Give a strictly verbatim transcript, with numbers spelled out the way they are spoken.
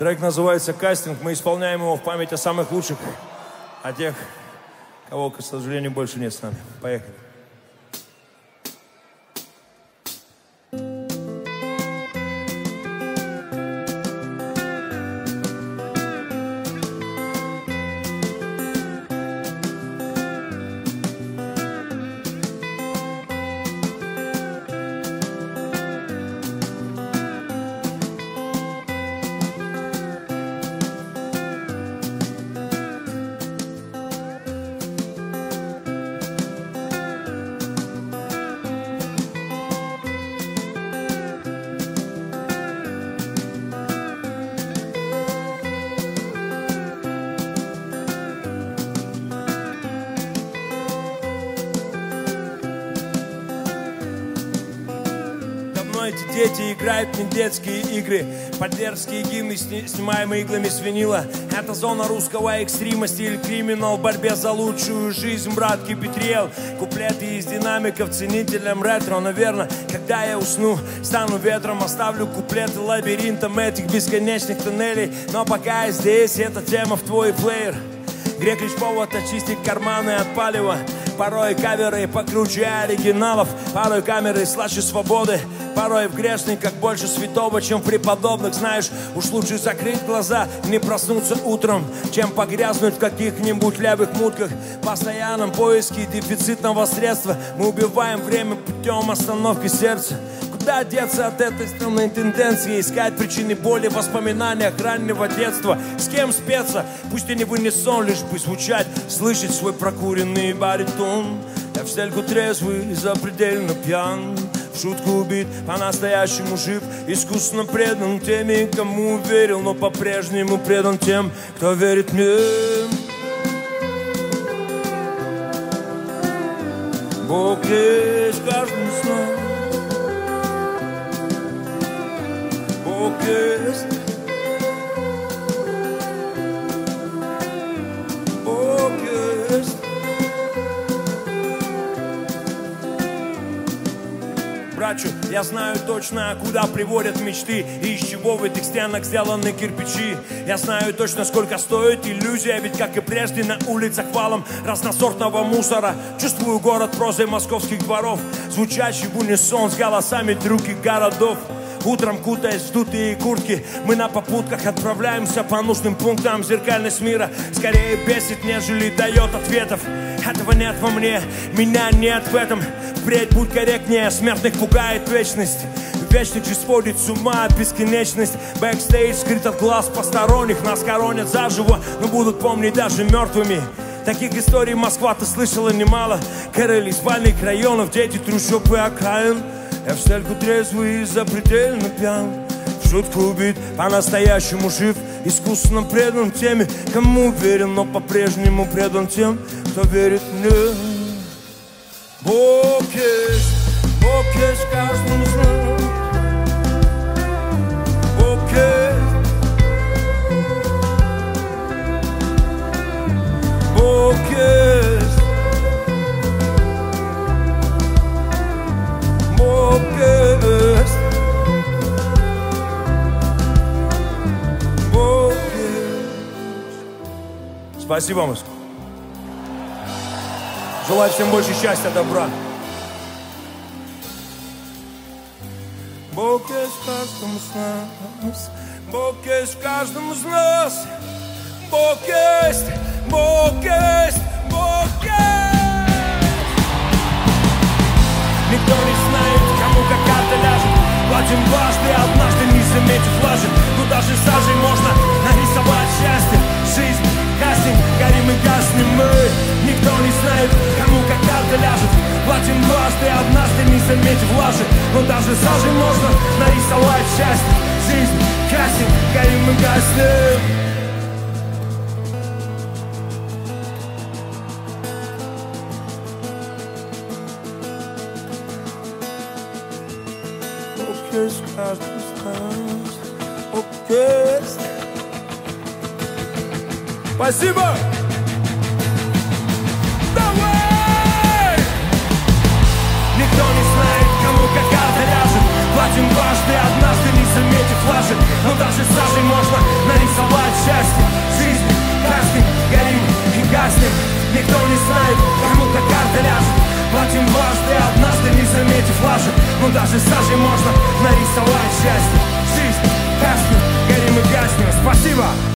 Трек называется «Кастинг». Мы исполняем его в память о самых лучших, о тех, кого, к сожалению, больше нет с нами. Поехали. Эти дети играют не детские игры, под дерзкие гимны, снимаемые иглами с винила. Это зона русского экстрима, стиль криминал, в борьбе за лучшую жизнь, брат, кипетрел. Куплеты из динамиков, ценителям ретро. Наверное, когда я усну, стану ветром, оставлю куплеты лабиринтом этих бесконечных тоннелей. Но пока я здесь, эта тема в твой плеер. Грех лишь повод очистить карманы от палева. Порой каверы покруче оригиналов, порой камеры слаще свободы. Порой в грешниках больше святого, чем в преподобных. Знаешь, уж лучше закрыть глаза, не проснуться утром, чем погрязнуть в каких-нибудь левых мутках. В постоянном поиске дефицитного средства мы убиваем время путем остановки сердца. Куда деться от этой странной тенденции? Искать причины боли в воспоминаниях раннего детства. С кем спеться? Пусть и не в унисон, лишь бы звучать, слышать свой прокуренный баритон. Я в стельку трезвый, запредельно пьян, в шутку убит, по-настоящему жив, искусно предан теми, кому верил, но по-прежнему предан тем, кто верит мне. Бог есть каждый из нас. Бог есть. Бог есть. Брачу, я знаю точно, куда приводят мечты и из чего в этих стенах сделаны кирпичи. Я знаю точно, сколько стоит иллюзия, ведь, как и прежде, на улицах валом разносортного мусора. Чувствую город прозой московских дворов, звучащий в унисон с голосами других городов. Утром, кутаясь в дутые куртки, мы на попутках отправляемся по нужным пунктам. Зеркальность мира скорее бесит, нежели дает ответов. Этого нет во мне, меня нет в этом. Впредь будь корректнее, смертных пугает вечность. Вечность же сводит с ума бесконечность. Бэкстейдж скрыт от глаз посторонних. Нас хоронят заживо, но будут помнить даже мертвыми. Таких историй Москва-то слышала немало. Короли спальных районов, дети трущоб и окраин. Я в стельку трезвый и запредельно пьян, в шутку убит, по-настоящему жив, искусно предан теми, кому верен, но по-прежнему предан тем, кто верит мне. Бог есть, Бог есть каждому из нас. Бог есть. Бог есть. Бог есть. Бог есть. Спасибо, Москва. Желаю всем больше счастья, добра. Бог есть в каждом из нас. Бог есть в каждом из нас. Бог есть. Бог есть. Бог есть. Никто не знает, кому как карта ляжет. Платим дважды, однажды не заметив лажи. Но даже сажей можно нарисовать счастье. Жизнь, кастинг, горим и гаснем мы. Никто не знает, кому как карта ляжет. Платим дважды, однажды не заметив лажи. Но даже сажей можно нарисовать счастье. Жизнь, кастинг, горим и гаснем. Есть каждый из нас. Бог есть. Спасибо! Давай! Никто не знает, кому как карта ляжет. Платим дважды, однажды не заметив лажи. но даже сажей можно нарисовать счастье жизни. Каждый горим и гаснем, никто не знает, кому-то карта ляжет. Платим дважды, однажды не заметив лажи, но даже сажей можно нарисовать